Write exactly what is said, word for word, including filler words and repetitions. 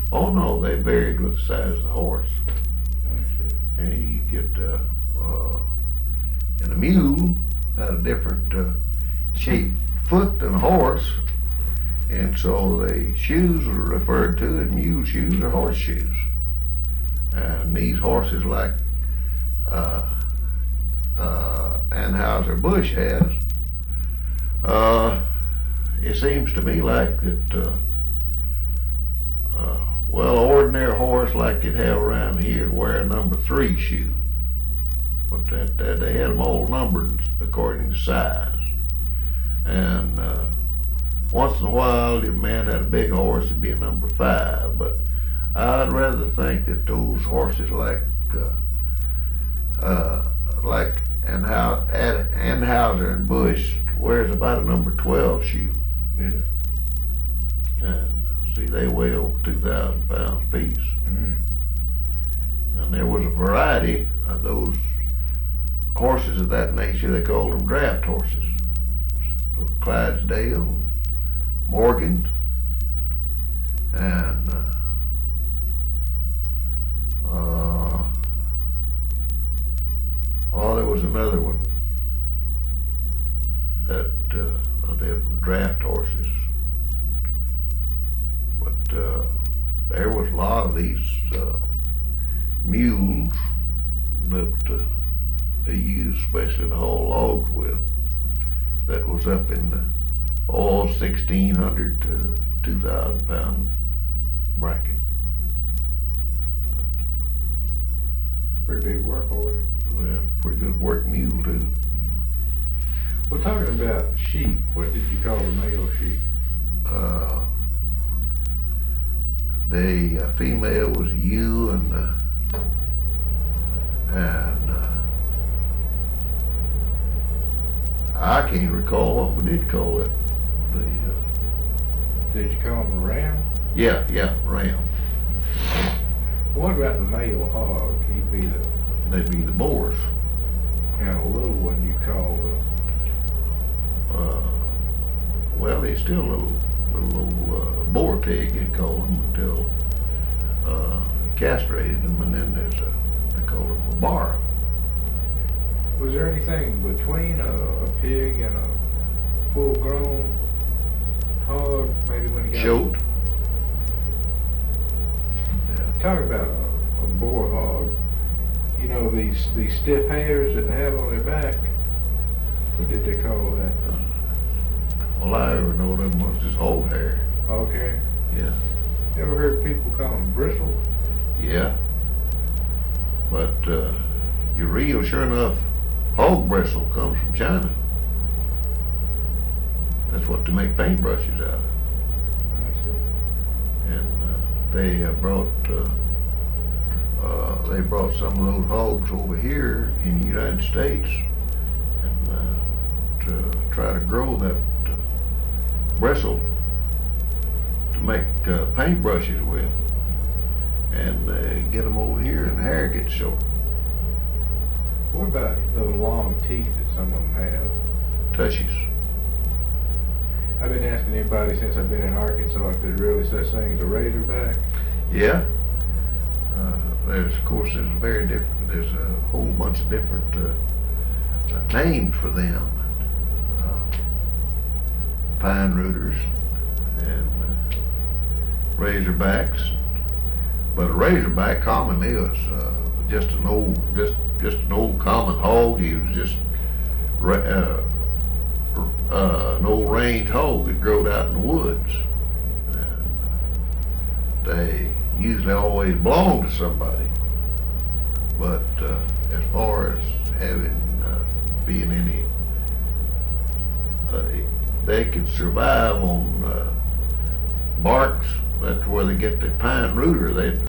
Oh no, they varied with the size of the horse. I see. And you get, uh, uh, and a mule had a different uh, shaped foot than a horse, and so the shoes were referred to as mule shoes or horse shoes. And these horses like uh, uh, Anheuser-Busch has, uh, it seems to me like that, uh, uh, well, an ordinary horse like you'd have around here would wear a number three shoe. But that, that they had them all numbered according to size. And uh, once in a while, if a man had a big horse, it'd be a number five. But I'd rather think that those horses like uh, uh, like Anhau- Ad- Anheuser and Busch wears about a number twelve shoe. Yeah. And see, they weigh over two thousand pounds apiece. Mm. And there was a variety of those horses of that nature. They called them draft horses. Clydesdale, Morgan, and uh, uh, oh, there was another one that uh, they were draft horses. But uh, there was a lot of these uh, mules that uh, they used, especially to haul logs with. That was up in the oh sixteen hundred to two thousand pound bracket. Pretty big work horse. Yeah, pretty good work mule too. Well, talking about sheep, what did you call the male sheep? Uh, the uh, female was a ewe, and uh, and uh, I can't recall what we did call it. The uh, Did you call them a ram? yeah, yeah, ram. What about the male hog? He'd be the, They'd be the boars. you know, little one you call Uh, well, he's still a little, little old uh, boar pig, they call him, until uh, castrated him, and then there's a, they call him a bar. the, was there anything between a, a pig and a full-grown hog, maybe when he got... Shoat. Talk about a, a boar hog. You know, these, these stiff hairs that they have on their back, what did they call that? All I ever know of them was just hog hair. Hog hair? Yeah. Ever heard people call them bristles? Yeah. But uh, your real, sure enough, hog bristle comes from China. That's what to make paintbrushes out of. I see. And uh, they uh, brought uh, uh, they brought some of those hogs over here in the United States, and uh, to try to grow that uh, bristle to make uh, paintbrushes with, and uh, get them over here, and the hair gets short. What about those long teeth that some of them have? Tushies. I've been asking everybody since I've been in Arkansas if there's really such thing as a razorback. Yeah. Uh, there's, of course, there's a very different, there's a whole bunch of different uh, uh, names for them. Uh, pine rooters and uh, razorbacks. But a razorback commonly is uh, just an old, just just an old common hog. He was just ra- uh, uh, an old range hog that growed out in the woods. And they usually always belong to somebody. But uh, as far as having uh, being any, uh, they could survive on uh, barks. That's where they get their pine rooter. They